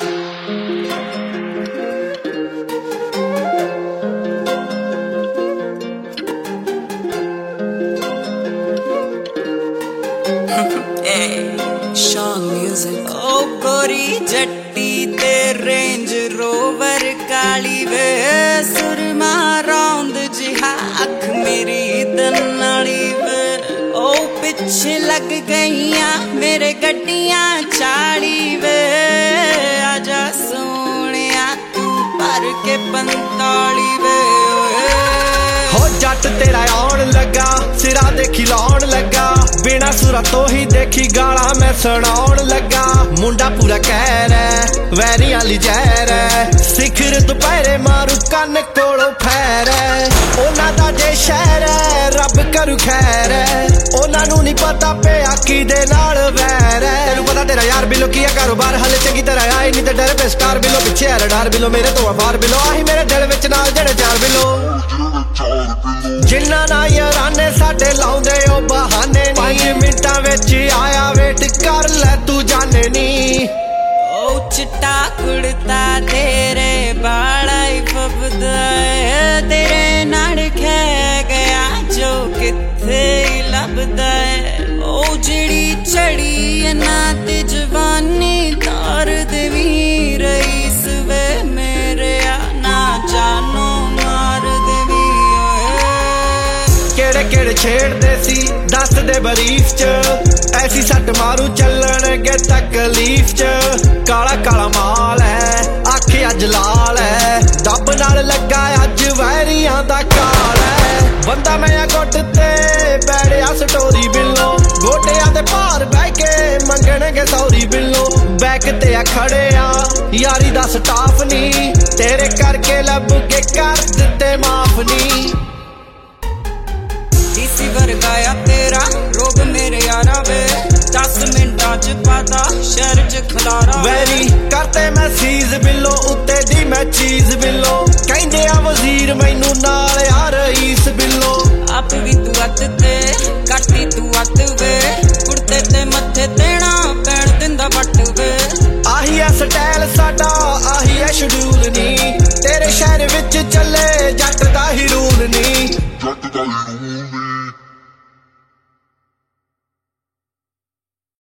Sean Music। ओ गोरी जट्टी ते range rover काली वे सुरमा रौंद जिहा अख मेरी दनाली वे ओ पिछे लग गईयां मेरे गड्डियां चाली वे आजा सोनिया तू भर के 45 वे हो जट तेरा आउण लगा सिरा देखी लाउण लगा बिना सुरा तो ही देखी गाला मैं सुनाउण लगा मुंडा पूरा कहर है वैरी आली जहर है सिखर दोपहरे मारू कन कोलों फैर है ओना दा जे शहर है रब करू खैर है ओना नू नहीं पता पे आकी दे नाल वैर है तेनू पता तेरा यार बिलो किया कारोबार हले चंगी तरह आई नहीं ते डर पे स्टार बिलो पिछे है डर बिलो मेरे तो अफार बिलो आही मेरे दिल विच नाल जड़े चार बिलो जिन्ना ना याराने साडे लाउंदे ओ बहाने 5 मिंटां विच आया वेट कर ले तू जाने नी ओ चिट्टा कुड़ता तेरे बाला ही फबदा है तेरे नाल खे गया जो किथे लभदा है ओ जिड़ी चढ़ी ना ते जवानी तार देवी रईस वे मेरे ना जानो मार देवी केड़े केड़े छेड़दे सी दस दे बरीफ च ऐसी सट मारू चलन गे तकलीफ च काला काला माल है आखे अज लाल है दब नाल लगा अज वैरियां दा काल है बंदा मैं गुट ते बैठिया स्टोरी बिलो गोटियां दे भार बह के मंगणगे सौरी बिलो बैक ते खड़े आ यारी दा स्टाफ नी तेरे करके लब के कर दिते माफ नी डीसी वर्गाया तेरा रोग मेरे यारा वे 10 मिंटां च पाता शहर च खलारा वैरी करते मैं सीज बिलो उत्ते दी मैं चीज बिलो कहंदे आ वजीर मैनू नाल यार रईस बिलो आप भी तू अत ते काटी तू अत वे कुड़ते ते मथे तेना पैण दिंदा बट वे आही है स्टाइल साडा आही है शेड्यूल नी तेरे शहर विच चले जट दा ही रूल नी